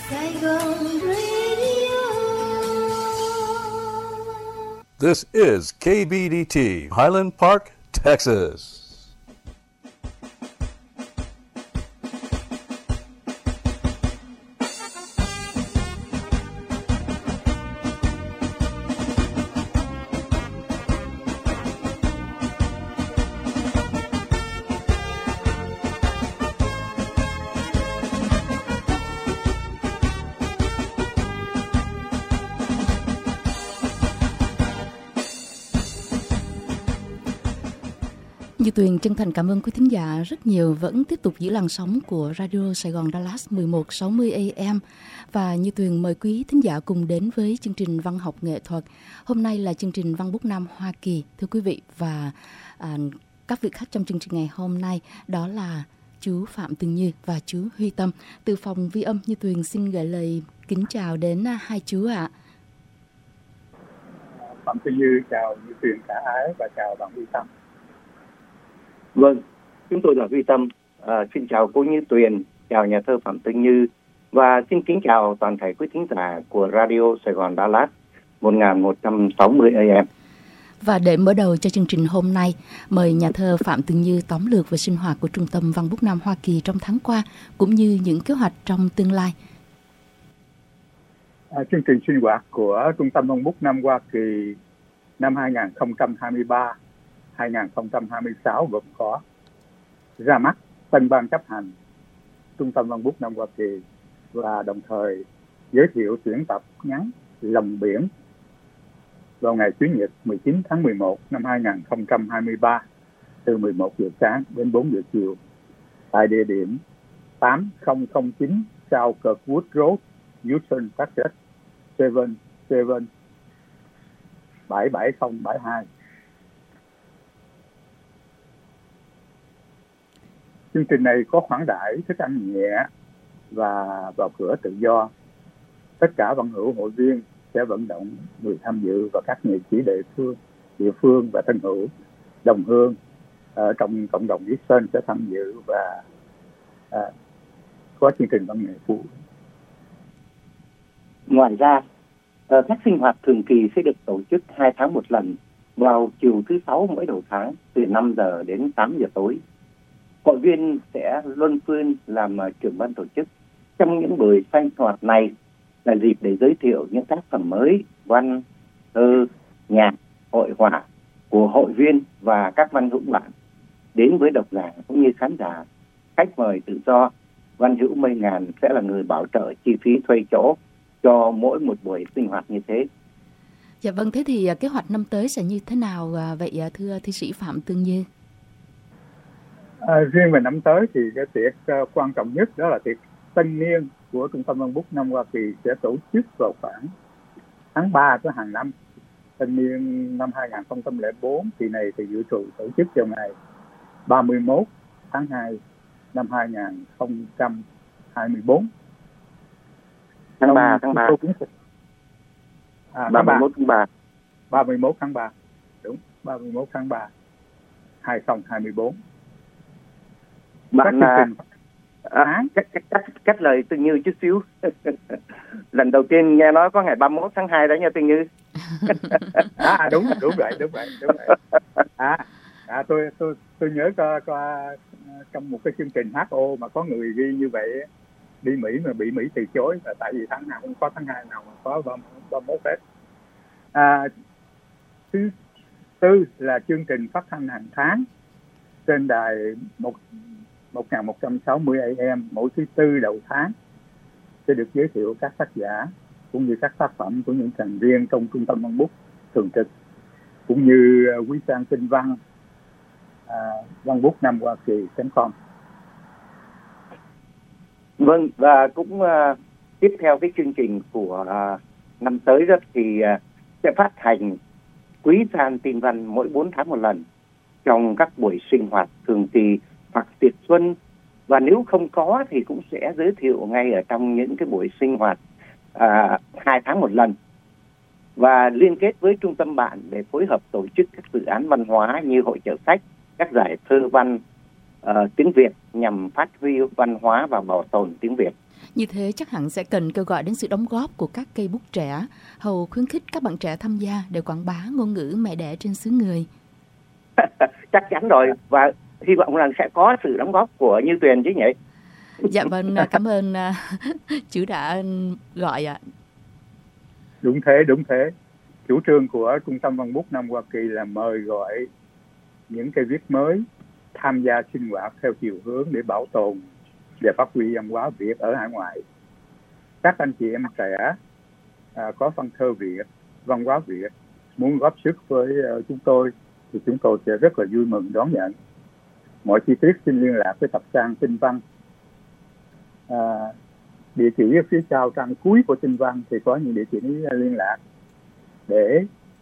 Saigon Radio. This is KBDT, Highland Park, Texas. Như Tuyền chân thành cảm ơn quý thính giả rất nhiều vẫn tiếp tục giữ làn sóng của Radio Sài Gòn Dallas 1160 AM. Và Như Tuyền mời quý thính giả cùng đến với chương trình văn học nghệ thuật. Hôm nay là chương trình Văn Bút Nam Hoa Kỳ, thưa quý vị. Và các vị khách trong chương trình ngày hôm nay đó là chú Phạm Tường Như và chú Huy Tâm. Từ phòng vi âm, Như Tuyền xin gửi lời kính chào đến hai chú ạ. Phạm Tường Như chào Như Tuyền cả ái và chào bạn Huy Tâm. Vâng, chúng tôi là Huy Tâm. Xin chào cô Như Tuyền, chào nhà thơ Phạm Tường Như và xin kính chào toàn thể quý thính giả của Radio Sài Gòn Dallas 1160 AM. Và để mở đầu cho chương trình hôm nay, mời nhà thơ Phạm Tường Như tóm lược về sinh hoạt của Trung tâm Văn Bút Nam Hoa Kỳ trong tháng qua cũng như những kế hoạch trong tương lai. Chương trình sinh hoạt của Trung tâm Văn Bút Nam Hoa Kỳ năm 2023-2026 gồm có ra mắt tân ban chấp hành Trung tâm Văn Bút Nam Hoa Kỳ và đồng thời giới thiệu tuyển tập ngắn Lòng Biển vào ngày Chủ nhật 19 tháng 11 năm 2023 từ 11 giờ sáng đến 4 giờ chiều tại địa điểm 8009 South Kirkwood Road, Houston, Texas 77072. Chương trình này có khoản đãi thức ăn nhẹ và vào cửa tự do. Tất cả văn hữu hội viên sẽ vận động người tham dự và các nghệ sĩ địa phương và thân hữu đồng hương ở trong cộng đồng Houston sẽ tham dự và có chương trình văn nghệ phụ. Ngoài ra, các sinh hoạt thường kỳ sẽ được tổ chức 2 tháng một lần vào chiều thứ 6 mỗi đầu tháng từ 5 giờ đến 8 giờ tối. Hội viên sẽ luân phiên làm trưởng ban tổ chức. Trong những buổi sinh hoạt này là dịp để giới thiệu những tác phẩm mới, văn, thơ, nhạc, hội họa của hội viên và các văn hữu bạn đến với độc giả cũng như khán giả. Khách mời tự do, văn hữu Mây Ngàn sẽ là người bảo trợ chi phí thuê chỗ cho mỗi một buổi sinh hoạt như thế. Dạ vâng, thế thì kế hoạch năm tới sẽ như thế nào vậy thưa thi sĩ Phạm Tường Như? Riêng về năm tới thì cái tiệc quan trọng nhất đó là tiệc tân niên của Trung tâm Văn Bút Nam Hoa Kỳ sẽ tổ chức vào khoảng tháng 3 của hàng năm. Tân niên năm 2004 thì này thì dự trù tổ chức vào ngày 31 tháng 2 năm 2024. Tháng 3. 31 tháng 3. 31 tháng 3. Đúng, 31 tháng 3 2024. Bạn cách lời Tường Như chút xíu. Lần đầu tiên nghe nói có ngày 31 tháng 2 đó nha Tường Như. Đúng vậy. Tôi nhớ có trong một cái chương trình HO mà có người ghi như vậy, đi Mỹ mà bị Mỹ từ chối là tại vì tháng nào không có tháng 2 nào mà có 31 hết. Thứ tư là chương trình phát thanh hàng tháng trên đài 1160 AM mỗi thứ tư đầu tháng sẽ được giới thiệu các tác giả cũng như các tác phẩm của những thành viên trong Trung tâm Văn Bút thường trực cũng như quý trang tinh văn Văn Bút Nam Hoa Kỳ.com. Vâng, và cũng tiếp theo cái chương trình của năm tới đó thì sẽ phát hành quý trang tin văn mỗi 4 tháng một lần trong các buổi sinh hoạt thường kỳ hoặc tiệc xuân, và nếu không có thì cũng sẽ giới thiệu ngay ở trong những cái buổi sinh hoạt 2 tháng một lần, và liên kết với trung tâm bạn để phối hợp tổ chức các dự án văn hóa như hội chợ sách, các giải thơ văn, tiếng Việt nhằm phát huy văn hóa và bảo tồn tiếng Việt. Như thế chắc hẳn sẽ cần kêu gọi đến sự đóng góp của các cây bút trẻ, hầu khuyến khích các bạn trẻ tham gia để quảng bá ngôn ngữ mẹ đẻ trên xứ người. Chắc chắn rồi, và hy vọng rằng sẽ có sự đóng góp của Như Tuyền chứ nhỉ? Dạ vâng, cảm ơn chú đã gọi ạ. Đúng thế. Chủ trương của Trung tâm Văn bút Nam Hoa Kỳ là mời gọi những cây viết mới tham gia sinh hoạt theo chiều hướng để bảo tồn và phát huy văn hóa Việt ở hải ngoại. Các anh chị em trẻ có văn thơ Việt, văn hóa Việt muốn góp sức với chúng tôi thì chúng tôi sẽ rất là vui mừng đón nhận. Mọi chi tiết xin liên lạc với tập san Tinh Văn. Địa chỉ ở phía sau trang cuối của Tinh Văn thì có những địa chỉ liên lạc để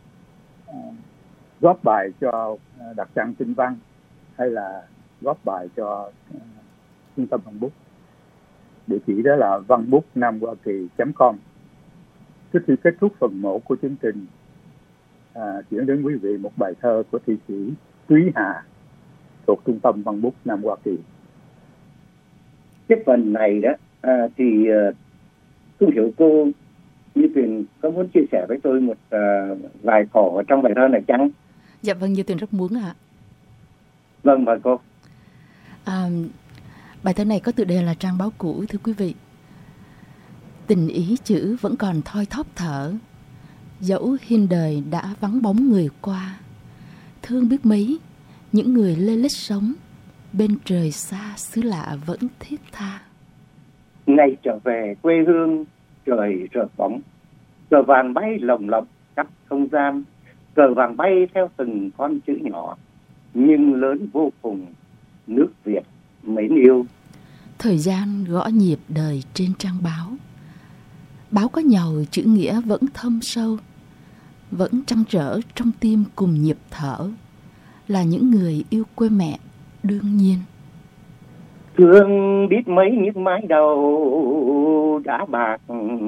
góp bài cho đặc trang Tinh Văn hay là góp bài cho Trung tâm Văn bút. Địa chỉ đó là vanbutnamhoaki.com. Trước khi kết thúc phần 1 của chương trình, chuyển đến quý vị một bài thơ của thi sĩ Thúy Hà thuộc Trung tâm Văn bút Nam Hoa Kỳ. Cái phần này đó thì không hiểu cô Như Tuyền có muốn chia sẻ với tôi một vài khổ trong bài thơ này chăng? Dạ vâng, Như Tuyền rất muốn ạ. Vâng, mời cô. Bài thơ này có tựa đề là Trang báo cũ, thưa quý vị. Tình ý chữ vẫn còn thoi thóp thở, dẫu hiên đời đã vắng bóng người qua. Thương biết mấy những người lê lết sống, bên trời xa xứ lạ vẫn thiết tha. Ngày trở về quê hương trời rợp bóng, cờ vàng bay lồng lộng khắp không gian. Cờ vàng bay theo từng con chữ nhỏ, nhưng lớn vô cùng, nước Việt mến yêu. Thời gian gõ nhịp đời trên trang báo. Báo có nhàu chữ nghĩa vẫn thâm sâu, vẫn trăn trở trong tim cùng nhịp thở, là những người yêu quê mẹ đương nhiên. Thương biết mấy những mái đầu đã bạc,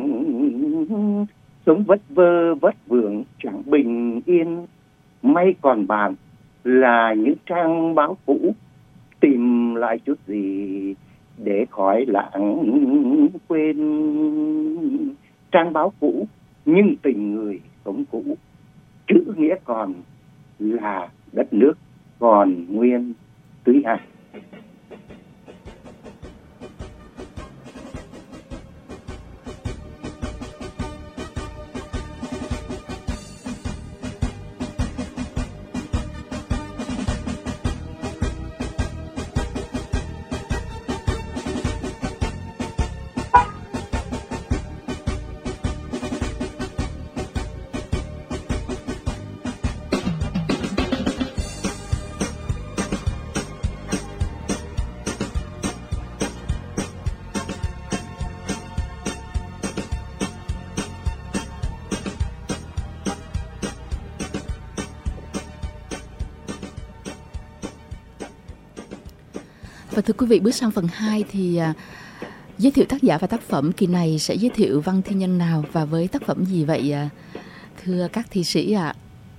sống vất vơ vất vưởng chẳng bình yên. May còn bạn là những trang báo cũ, tìm lại chút gì để khỏi lãng quên. Trang báo cũ nhưng tình người sống cũ, chữ nghĩa còn là đất nước còn nguyên. Thúy Hà. Và thưa quý vị, bước sang phần 2 thì giới thiệu tác giả và tác phẩm. Kỳ này sẽ giới thiệu văn thi nhân nào và với tác phẩm gì vậy thưa các thi sĩ ạ?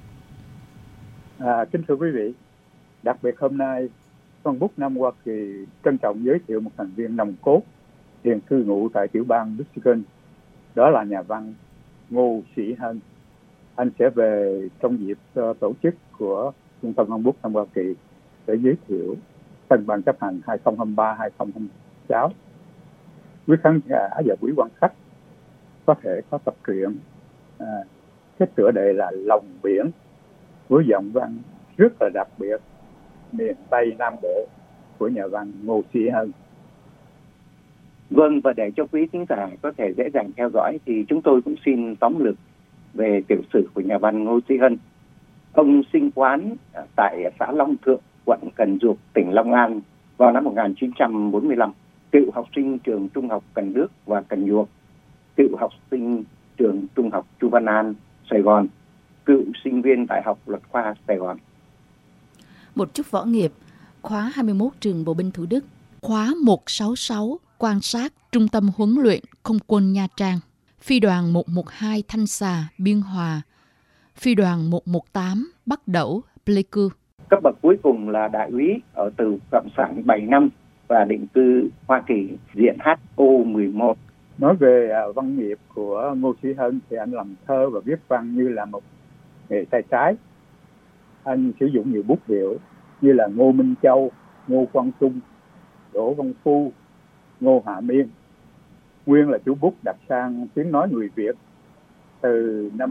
Kính thưa quý vị, đặc biệt hôm nay Văn bút Nam Hoa Kỳ trân trọng giới thiệu một thành viên nòng cốt hiện cư ngụ tại tiểu bang Michigan, đó là nhà văn Ngô Sĩ Hân. Anh sẽ về trong dịp tổ chức của Trung tâm Văn bút Nam Hoa Kỳ để giới thiệu tân ban chấp hành 2023-2026. Quý khán giả và quý quan khách có thể có tập truyện cái tựa đề là Lòng Biển với giọng văn rất là đặc biệt miền Tây Nam Bộ của nhà văn Ngô Sĩ Hân. Vâng, và để cho quý khán giả có thể dễ dàng theo dõi thì chúng tôi cũng xin tóm lược về tiểu sử của nhà văn Ngô Sĩ Hân. Ông sinh quán tại xã Long Thượng, quận Cần Duộc, tỉnh Long An vào năm 1945, cựu học sinh trường Trung học Cần Đước và Cần Duộc, cựu học sinh trường Trung học Chu Văn An, Sài Gòn, cựu sinh viên Đại học Luật khoa Sài Gòn. Một chút võ nghiệp, khóa 21 trường Bộ binh Thủ Đức, khóa 166 quan sát Trung tâm huấn luyện Không quân Nha Trang, phi đoàn 112 Thanh Xà, Biên Hòa, phi đoàn 118 Bắc Đẩu, Pleiku. Cấp bậc cuối cùng là đại úy ở từ Cộng sản 7 năm và định cư Hoa Kỳ, diện HO11. Nói về văn nghiệp của Ngô Sĩ Hân thì anh làm thơ và viết văn như là một nghề tay trái. Anh sử dụng nhiều bút hiệu như là Ngô Minh Châu, Ngô Quang Trung, Đỗ Văn Phu, Ngô Hạ Miên. Nguyên là chủ bút đặt sang tiếng nói người Việt từ năm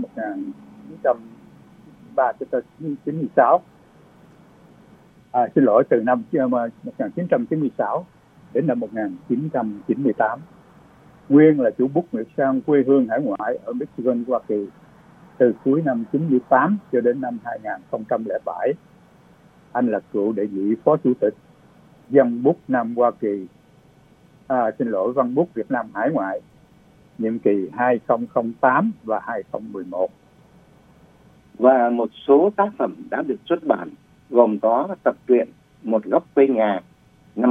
1993 cho tới 1996. Từ năm 1996 đến năm 1998. Nguyên là chủ bút Nguyệt sang quê hương hải ngoại ở Michigan, Hoa Kỳ từ cuối năm 98 cho đến năm 2007. Anh là cựu đệ nhị phó chủ tịch Văn bút Nam Hoa Kỳ, Văn bút Việt Nam hải ngoại, nhiệm kỳ 2008 và 2011. Và một số tác phẩm đã được xuất bản, gồm có tập truyện Một góc quê nhà năm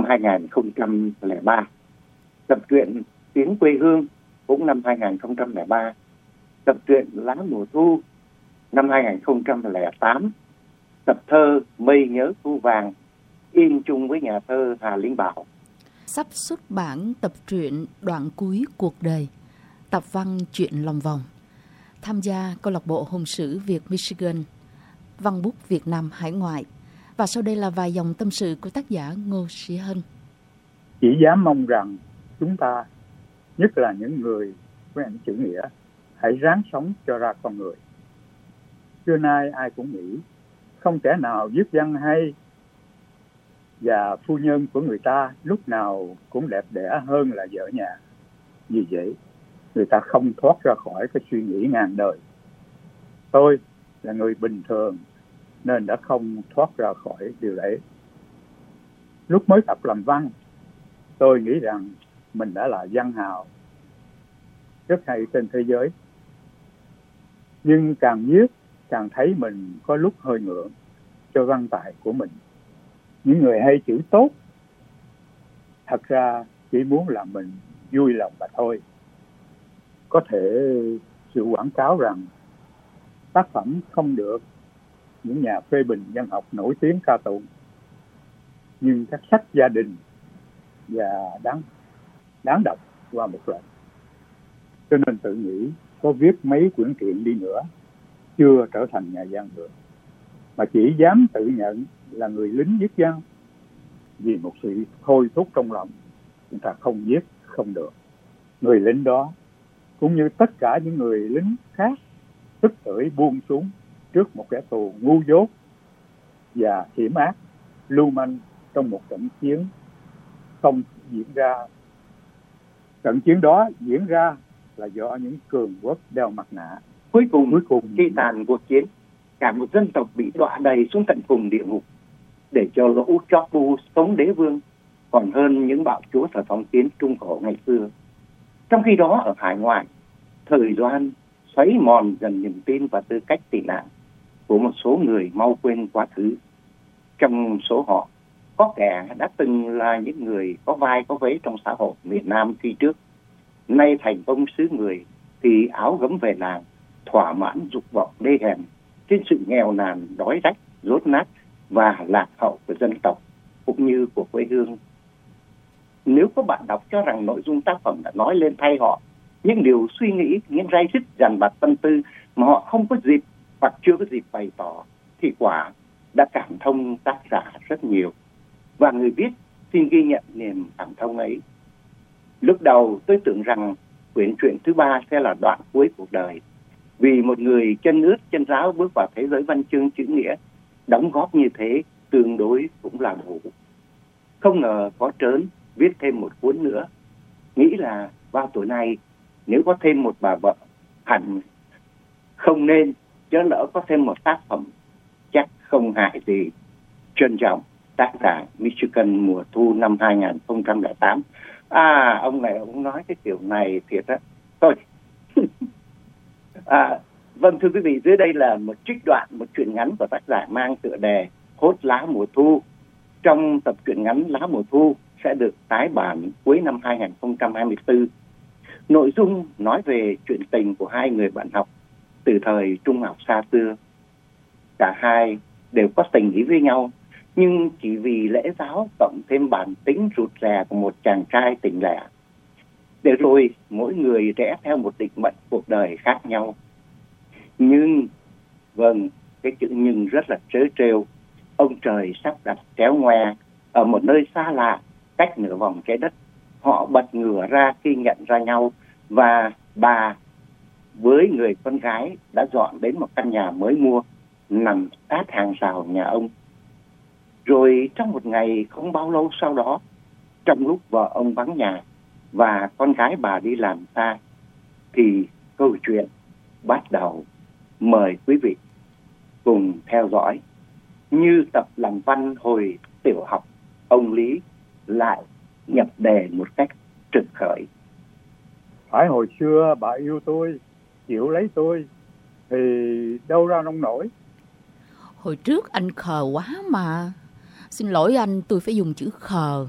2003, tập truyện Tiếng quê hương cũng năm 2003, tập truyện Lá mùa thu năm 2008, tập thơ Mây nhớ thu vàng in chung với nhà thơ Hà Linh Bảo. Sắp xuất bản tập truyện Đoạn cuối cuộc đời, tập văn Chuyện lòng vòng. Tham gia câu lạc bộ hôn sử Việt Michigan, văn bút Việt Nam hải ngoại. Và sau đây là vài dòng tâm sự của tác giả Ngô Sĩ Hân. Chỉ dám mong rằng chúng ta, nhất là những người với ảnh chữ nghĩa, hãy ráng sống cho ra con người. Xưa nay ai cũng nghĩ không kẻ nào viết văn hay, và phu nhân của người ta lúc nào cũng đẹp đẽ hơn là vợ nhà. Vì vậy, người ta không thoát ra khỏi cái suy nghĩ ngàn đời. Tôi là người bình thường nên đã không thoát ra khỏi điều đấy. Lúc mới tập làm văn, tôi nghĩ rằng mình đã là văn hào rất hay trên thế giới. Nhưng càng viết, càng thấy mình có lúc hơi ngượng cho văn tài của mình. Những người hay chữ tốt thật ra chỉ muốn làm mình vui lòng mà thôi. Có thể sự quảng cáo rằng tác phẩm không được những nhà phê bình văn học nổi tiếng ca tụng, nhưng các sách gia đình và đáng đọc qua một lần. Cho nên tự nghĩ có viết mấy quyển truyện đi nữa chưa trở thành nhà văn được, mà chỉ dám tự nhận là người lính viết văn vì một sự thôi thúc trong lòng, người ta không viết không được. Người lính đó cũng như tất cả những người lính khác tức tưởi buông súng trước một kẻ thù ngu dốt và hiểm ác lưu manh trong một trận chiến không diễn ra. Trận chiến đó diễn ra là do những cường quốc đeo mặt nạ. Cuối cùng khi tàn cuộc chiến, cả một dân tộc bị đọa đầy xuống tận cùng địa ngục để cho lũ chó bu sống đế vương còn hơn những bạo chúa thời phong kiến Trung Cổ ngày xưa. Trong khi đó ở hải ngoại, thời gian xoáy mòn dần niềm tin và tư cách tị nạn của một số người mau quên quá khứ. Trong số họ có kẻ đã từng là những người có vai có vế trong xã hội miền Nam khi trước, nay thành công xứ người thì áo gấm về làng, thỏa mãn dục vọng đê hèn trên sự nghèo nàn, đói rách, dốt nát và lạc hậu của dân tộc cũng như của quê hương. Nếu có bạn đọc cho rằng nội dung tác phẩm đã nói lên thay họ những điều suy nghĩ, những ray rứt dằn vặt tâm tư mà họ không có dịp hoặc chưa có dịp bày tỏ, thì quả đã cảm thông tác giả rất nhiều. Và người viết xin ghi nhận niềm cảm thông ấy. Lúc đầu tôi tưởng rằng quyển truyện thứ 3 sẽ là đoạn cuối cuộc đời, vì một người chân ướt chân ráo bước vào thế giới văn chương chữ nghĩa, đóng góp như thế tương đối cũng là đủ. Không ngờ có trớn viết thêm một cuốn nữa, nghĩ là vào tuổi này nếu có thêm một bà vợ hẳn không nên, chớ lỡ có thêm một tác phẩm chắc không hại gì. Trân trọng, tác giả Michigan mùa thu năm 2008. Ông này ông nói cái kiểu này thiệt á. Thôi. Vâng, thưa quý vị, dưới đây là một trích đoạn, một truyện ngắn của tác giả mang tựa đề Hốt lá mùa thu. Trong tập truyện ngắn Lá mùa thu sẽ được tái bản cuối năm 2024. Nội dung nói về chuyện tình của hai người bạn học từ thời trung học xa xưa. Cả hai đều có tình ý với nhau, nhưng chỉ vì lễ giáo cộng thêm bản tính rụt rè của một chàng trai tỉnh lẻ, để rồi mỗi người rẽ theo một định mệnh cuộc đời khác nhau. Nhưng, cái chữ nhưng rất là trớ trêu. Ông trời sắp đặt kéo ngoe ở một nơi xa lạ, cách nửa vòng trái đất. Họ bật ngửa ra khi nhận ra nhau, và bà với người con gái đã dọn đến một căn nhà mới mua, nằm sát hàng rào nhà ông. Rồi trong một ngày không bao lâu sau đó, trong lúc vợ ông vắng nhà và con gái bà đi làm xa, thì câu chuyện bắt đầu. Mời quý vị cùng theo dõi. Như tập làm văn hồi tiểu học, ông Lý lại nhập đề một cách trực khởi. Phải hồi xưa bà yêu tôi, chịu lấy tôi, thì đâu ra nông nổi. Hồi trước anh khờ quá mà. Xin lỗi anh, tôi phải dùng chữ khờ.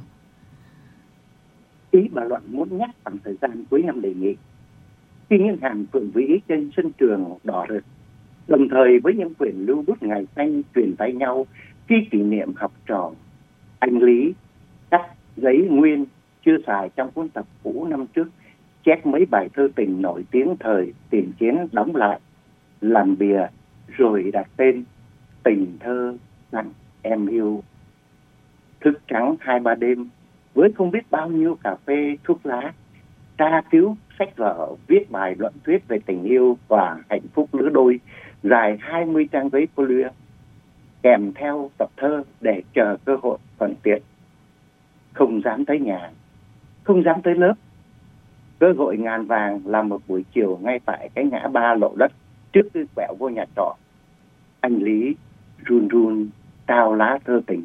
Ý bà Luận muốn nhắc bằng thời gian cuối năm đề nghị, khi những hàng phượng vĩ trên sân trường đỏ rực, đồng thời với những quyển lưu bút ngày xanh truyền tay nhau khi kỷ niệm học trò, anh Lý cắt giấy nguyên chưa xài trong cuốn tập cũ năm trước, chép mấy bài thơ tình nổi tiếng thời tiền chiến đóng lại, làm bìa, rồi đặt tên Tình thơ dặn em yêu. Thức trắng 2-3 đêm với không biết bao nhiêu cà phê thuốc lá, tra cứu sách vở, viết bài luận thuyết về tình yêu và hạnh phúc lứa đôi dài 20 trang giấy folio, kèm theo tập thơ để chờ cơ hội thuận tiện. Không dám tới nhà, không dám tới lớp. Cơ hội ngàn vàng là một buổi chiều ngay tại cái ngã ba lộ đất trước cái quẹo vô nhà trọ. Anh Lý run run trao lá thơ tình.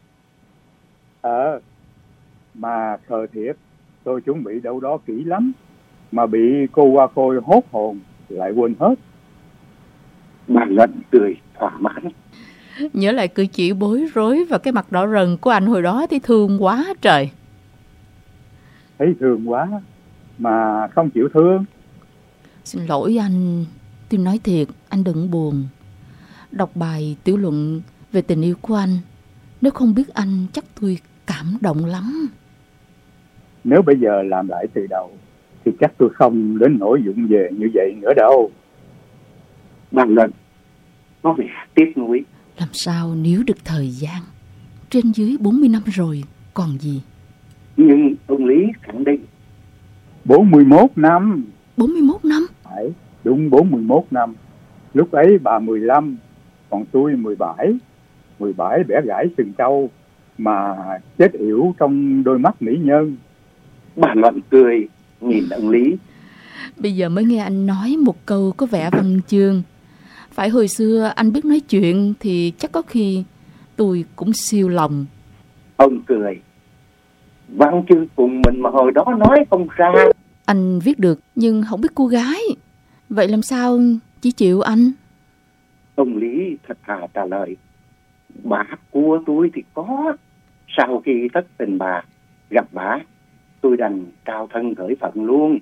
Mà khờ thiệt, tôi chuẩn bị đâu đó kỹ lắm, mà bị cô Hoa Khôi hốt hồn lại quên hết. Bà Luận cười thỏa mãn. Nhớ lại cử chỉ bối rối và cái mặt đỏ rần của anh hồi đó thì thương quá trời. Thấy thương quá mà không chịu thương. Xin lỗi anh, tôi nói thiệt, anh đừng buồn. Đọc bài tiểu luận về tình yêu của anh, nếu không biết anh chắc tôi cảm động lắm. Nếu bây giờ làm lại từ đầu thì chắc tôi không đến nỗi vụng về như vậy nữa đâu. Bà Luận có vẻ tiếc nuối. Làm sao níu được thời gian? Trên dưới 40 năm rồi, còn gì? Nhưng ông Lý khẳng định 41 năm. 41 năm? Phải, đúng 41 năm. Lúc ấy bà 15, còn tôi 17. 17 bẻ gãy sừng trâu mà chết yểu trong đôi mắt mỹ nhân. Bà Luận cười nhìn ông Lý. Bây giờ mới nghe anh nói một câu có vẻ văn chương. Phải hồi xưa anh biết nói chuyện thì chắc có khi tôi cũng siêu lòng. Ông cười. Văn chương cùng mình mà hồi đó nói không ra. Anh viết được nhưng không biết cô gái. Vậy làm sao chỉ chịu anh? Ông Lý thật thà trả lời. Bà của tôi thì có. Sau khi thất tình bà, gặp bà, tôi đành trao thân gửi phận luôn.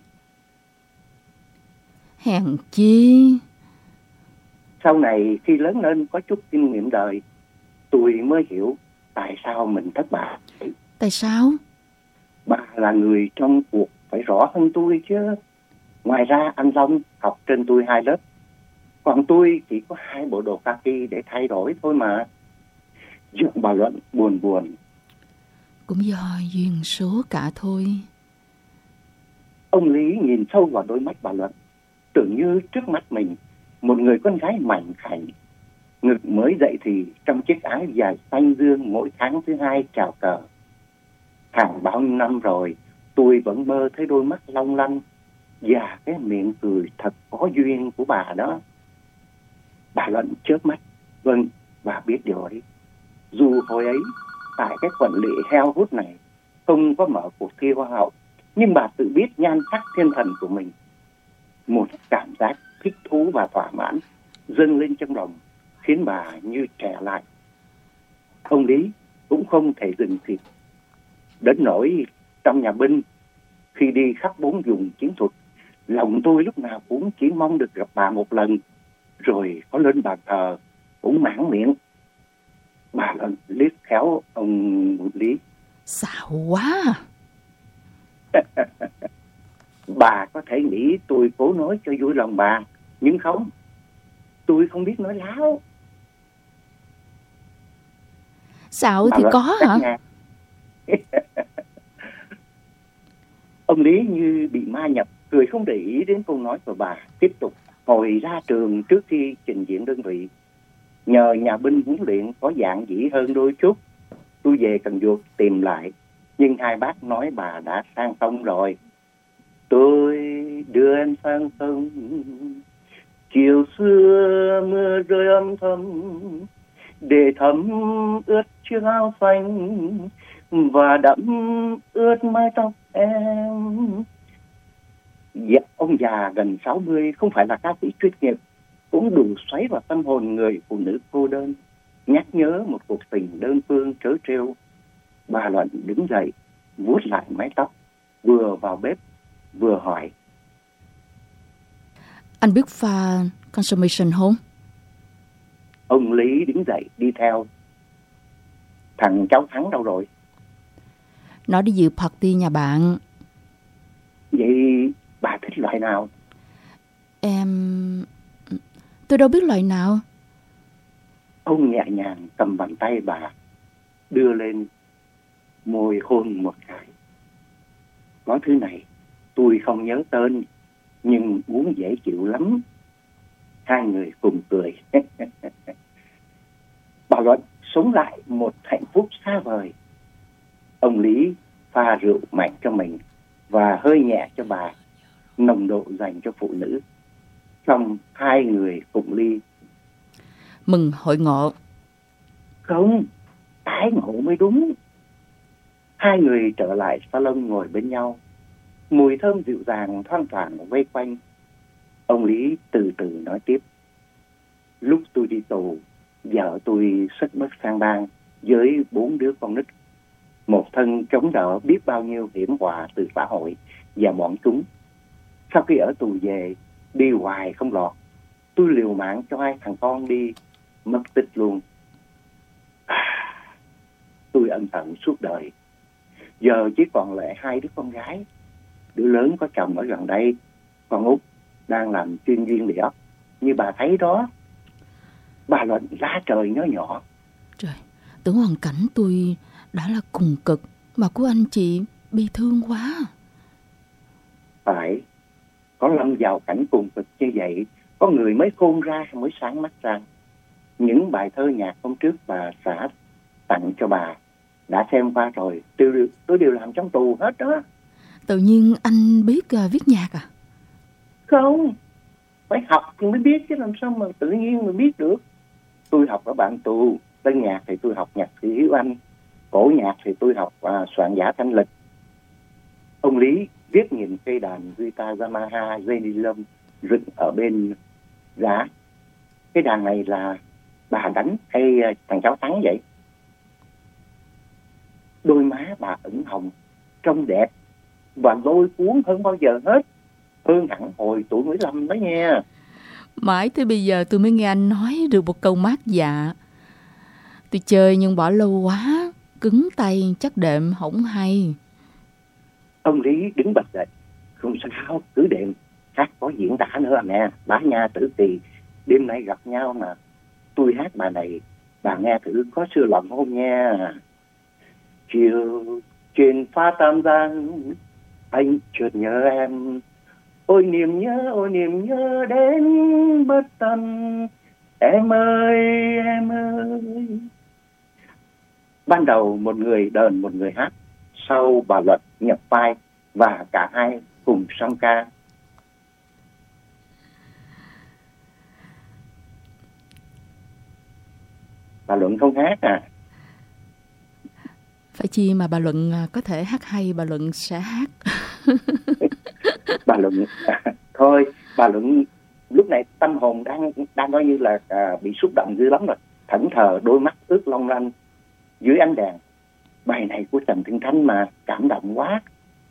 Hèn chi. Sau này khi lớn lên có chút kinh nghiệm đời, tôi mới hiểu tại sao mình thất bại. Tại sao? Bà là người trong cuộc phải rõ hơn tôi chứ. Ngoài ra anh Long học trên tôi 2 lớp, còn tôi chỉ có 2 bộ đồ kaki để thay đổi thôi mà. Giọng bà Luận buồn buồn. Cũng do duyên số cả thôi. Ông Lý nhìn sâu vào đôi mắt bà Luận, tưởng như trước mắt mình một người con gái mảnh khảnh, ngực mới dậy thì trong chiếc áo dài xanh dương mỗi tháng thứ 2 chào cờ. Hàng bao nhiêu năm rồi, tôi vẫn mơ thấy đôi mắt long lanh và cái miệng cười thật có duyên của bà đó. Bà Luận chớp mắt. Vâng, bà biết điều ấy. Dù hồi ấy, tại cái quận lỵ heo hút này không có mở cuộc thi hoa hậu, nhưng bà tự biết nhan sắc thiên thần của mình. Một cảm giác thích thú và thỏa mãn dâng lên trong lòng, khiến bà như trẻ lại. Ông Lý cũng không thể dừng kịp. Đến nỗi trong nhà binh, khi đi khắp 4 vùng chiến thuật, lòng tôi lúc nào cũng chỉ mong được gặp bà một lần, rồi có lên bàn thờ cũng mãn miệng. Bà Luận liếc khéo ông Lý. Xạo quá. Bà có thể nghĩ tôi cố nói cho vui lòng bà, nhưng không, tôi không biết nói láo. Xạo Bà thì Luận có hả? Ông Lý như bị ma nhập, cười không để ý đến câu nói của bà, tiếp tục hồi ra trường trước khi trình diễn đơn vị. Nhờ nhà binh huấn luyện có dạng dĩ hơn đôi chút, tôi về Cần Duộc tìm lại, nhưng hai bác nói bà đã sang sông rồi. Tôi đưa em sang sông, chiều xưa mưa rơi âm thầm, để thấm ướt chiếc áo xanh và đẫm ướt mái tóc em. Dạ, ông già gần 60 không phải là ca sĩ chuyên nghiệp, cũng đủ xoáy vào tâm hồn người phụ nữ cô đơn, nhắc nhớ một cuộc tình đơn phương trớ trêu. Bà Luận đứng dậy, vuốt lại mái tóc, vừa vào bếp vừa hỏi: Anh biết pha consummation không? Ông Lý đứng dậy đi theo. Thằng cháu Thắng đâu rồi? Nó đi dự party nhà bạn. Vậy bà thích loại nào? Tôi đâu biết loại nào. Ông nhẹ nhàng cầm bàn tay bà, đưa lên môi hôn một cái. Có thứ này tôi không nhớ tên, nhưng uống dễ chịu lắm. Hai người cùng cười. Bà Luận sống lại một hạnh phúc xa vời. Ông Lý pha rượu mạnh cho mình và hơi nhẹ cho bà, nồng độ dành cho phụ nữ. Xong hai người cùng ly. Mừng hội ngộ. Không, tái ngộ mới đúng. Hai người trở lại salon ngồi bên nhau. Mùi thơm dịu dàng thoang thoảng vây quanh. Ông Lý từ từ nói tiếp: Lúc tôi đi tù, vợ tôi xất mất sang bang với 4 đứa con nít. Một thân chống đỡ biết bao nhiêu hiểm họa từ xã hội và bọn chúng. Sau khi ở tù về, đi hoài không lọt, tôi liều mạng cho 2 thằng con đi, mất tích luôn. Tôi ân hận suốt đời. Giờ chỉ còn lại 2 đứa con gái. Đứa lớn có chồng ở gần đây, con út đang làm chuyên viên địa ốc như bà thấy đó. Bà Luận lá trời nhỏ nhỏ. Trời, tưởng hoàn cảnh tôi đã là cùng cực mà của anh chị bi thương quá. Phải, có lâm vào cảnh cùng cực như vậy, có người mới khôn ra, mới sáng mắt ra. Những bài thơ nhạc hôm trước bà xã tặng cho bà đã xem qua rồi, tôi đều làm trong tù hết đó. Tự nhiên anh biết viết nhạc à? Không, phải học thì mới biết chứ làm sao mà tự nhiên mà biết được. Tôi học ở bạn tù, tân nhạc thì tôi học nhạc sĩ Hiếu Anh, cổ nhạc thì tôi học soạn giả thanh lịch. Ông Lý viết nhìn cây đàn guitar Yamaha Zenilum dựng ở bên giá. Cái đàn này là bà đánh hay thằng cháu Thắng vậy? Đôi má bà ửng hồng, trông đẹp và lôi cuốn hơn bao giờ hết, hơn hẳn hồi tuổi 15 đó nha. Mãi tới bây giờ tôi mới nghe anh nói được một câu mát dạ. Tôi chơi nhưng bỏ lâu quá, cứng tay chắc đệm hổng hay. Ông Lý đứng bật dậy: Không sao, cứ đệm, hát có diễn tả nữa nè, Bá Nha Tử Kỳ, đêm nay gặp nhau mà. Tôi hát bài này, bà nghe thử có xưa lòng không nha. Chiều trên phá tam giang, anh chợt nhớ em. Ôi niềm nhớ đến bất tận. Em ơi, em ơi. Ban đầu một người đờn một người hát, sau bà Luận nhập vai và cả hai cùng song ca. Bà Luận không hát à? Phải chi mà bà Luận có thể hát hay, bà Luận sẽ hát. Bà Luận thôi, bà Luận lúc này tâm hồn đang coi như là bị xúc động dữ lắm rồi, thẫn thờ, đôi mắt ướt long lanh dưới ánh đèn. Bài này của Trần Thiên Thanh mà, cảm động quá.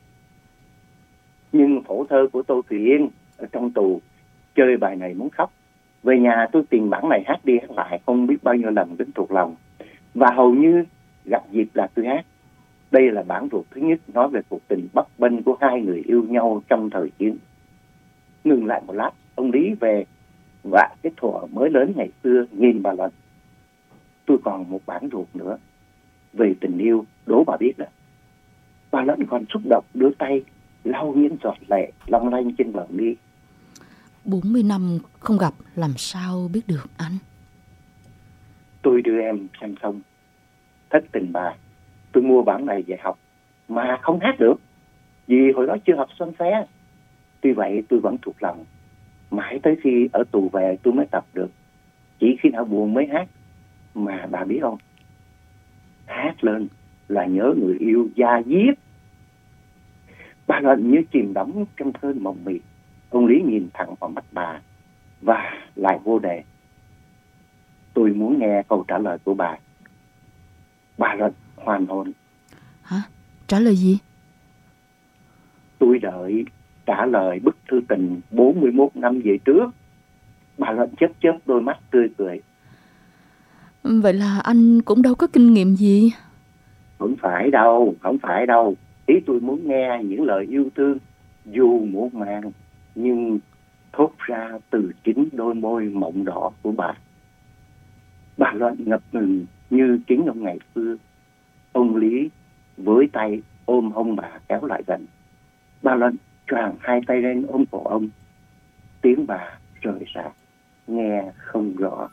Nhưng phổ thơ của Tô Thùy Liên ở trong tù chơi bài này muốn khóc. Về nhà tôi tìm bản này hát đi hát lại không biết bao nhiêu lần đến thuộc lòng. Và hầu như gặp dịp là tôi hát. Đây là bản ruột thứ nhất nói về cuộc tình bấp bênh của hai người yêu nhau trong thời chiến. Ngừng lại một lát, ông Lý về và cái thuở mới lớn ngày xưa nhìn bà Luận. Tôi còn một bản ruột nữa về tình yêu, đố bà biết đó. Bà Luận còn xúc động đưa tay lau những giọt lệ long lanh trên bờ mi. 40 năm không gặp làm sao biết được anh. Tôi đưa em xem xong. Thất tình bà, tôi mua bản này về học mà không hát được, vì hồi đó chưa học xoan xé. Tuy vậy tôi vẫn thuộc lòng. Mãi tới khi ở tù về tôi mới tập được. Chỉ khi nào buồn mới hát. Mà bà biết không, hát lên là nhớ người yêu da diết. Bà Luận như chìm đắm trong cơn mộng mị. Ông Lý nhìn thẳng vào mắt bà và lại vô đề. Tôi muốn nghe câu trả lời của bà. Bà Luận hoàn hồn. Hả? Trả lời gì? Tôi đợi trả lời bức thư tình 41 năm về trước. Bà Luận chớp chớp đôi mắt tươi cười. Vậy là anh cũng đâu có kinh nghiệm gì. Không phải đâu. Ý tôi muốn nghe những lời yêu thương dù muộn màng nhưng thốt ra từ chính đôi môi mọng đỏ của bà. Bà Luận ngập ngừng như chính ông ngày xưa. Ông Lý với tay ôm hông bà kéo lại gần. Bà Luận choàng hai tay lên ôm cổ ông. Tiếng bà rời rạc, nghe không rõ.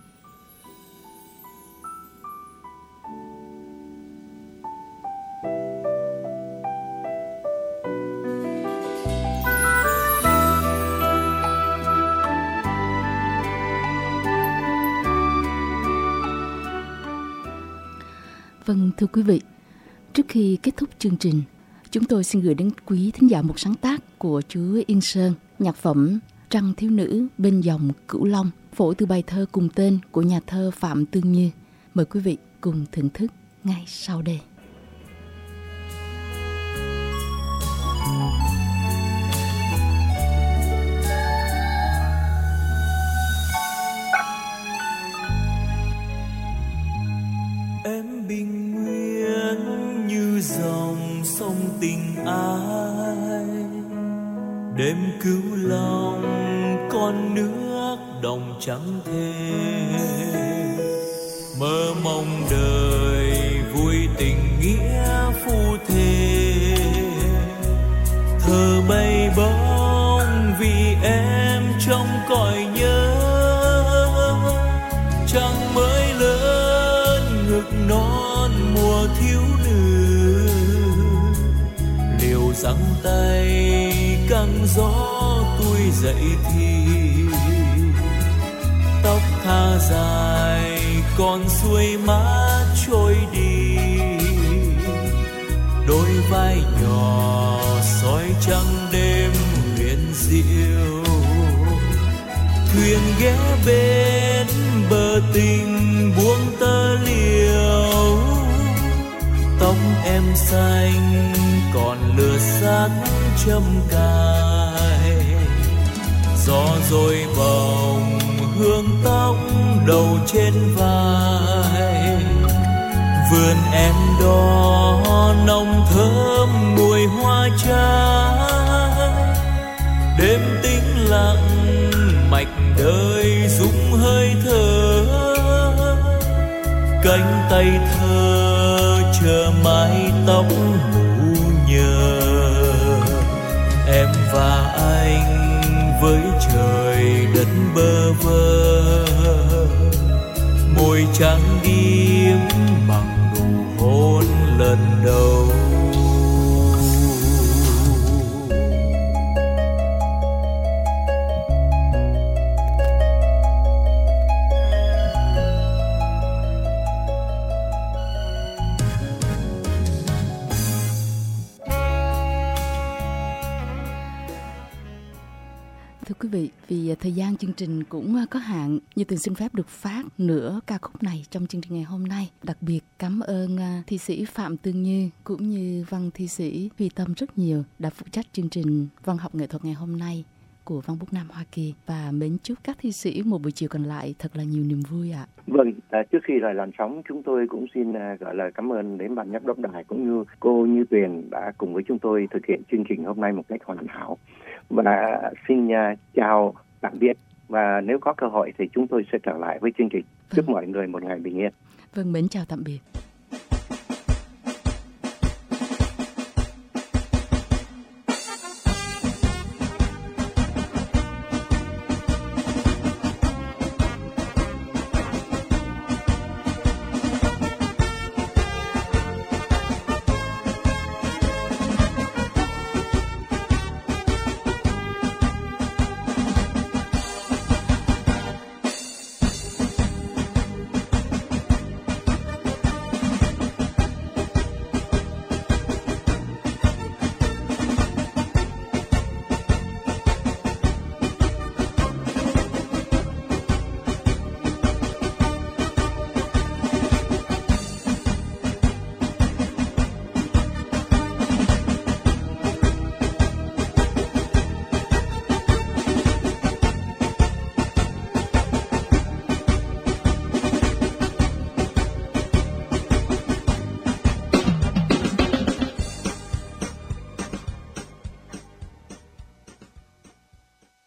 Vâng, thưa quý vị, trước khi kết thúc chương trình, chúng tôi xin gửi đến quý thính giả một sáng tác của chú Yên Sơn, nhạc phẩm Trăng Thiếu Nữ Bên Dòng Cửu Long, phổ từ bài thơ cùng tên của nhà thơ Phạm Tương Như. Mời quý vị cùng thưởng thức ngay sau đây. Em bình nguyên như dòng sông tình ai, đêm cứu lòng con nước đồng trắng thề, mơ mong đời vui tình nghĩa phu thề, thơ bay bóng vì em trong cõi nhớ, trăng mới lớn ngực non mùa thiếu nữ, liều giăng tay căng gió tôi dậy thì tóc tha dài con xuôi mát trôi đi, đôi vai nhỏ soi trăng đêm huyền diệu, thuyền ghé bên bờ tình buông tơ liều, tóc em xanh còn lửa sắc châm cài, gió rồi bồng hương tóc đầu trên vai, vườn em đó nồng thơm mùi hoa trái, đêm tĩnh lặng mạch đời rung hơi thở, cánh tay thơ chờ mái tóc ngủ nhờ, em và anh với trời đất bơ vơ, môi trắng điếm bằng nụ hôn lần đầu. Thưa quý vị, vì thời gian chương trình cũng có hạn, Như Tường xin phép được phát nửa ca khúc này trong chương trình ngày hôm nay. Đặc biệt cảm ơn thi sĩ Phạm Tương Như cũng như văn thi sĩ Huy Tâm rất nhiều đã phụ trách chương trình văn học nghệ thuật ngày hôm nay. của Văn Bút Nam Hoa Kỳ và mến chúc các thi sĩ một buổi chiều còn lại thật là nhiều niềm vui ạ. Vâng, trước khi rời làn sóng, chúng tôi cũng xin gọi lời cảm ơn đến ban giám đốc đài cũng như cô Như Tuyền đã cùng với chúng tôi thực hiện chương trình hôm nay một cách hoàn hảo. Và xin chào tạm biệt, và nếu có cơ hội thì chúng tôi sẽ trở lại với chương trình. Chúc mọi người một ngày bình yên. Vâng, mến chào tạm biệt.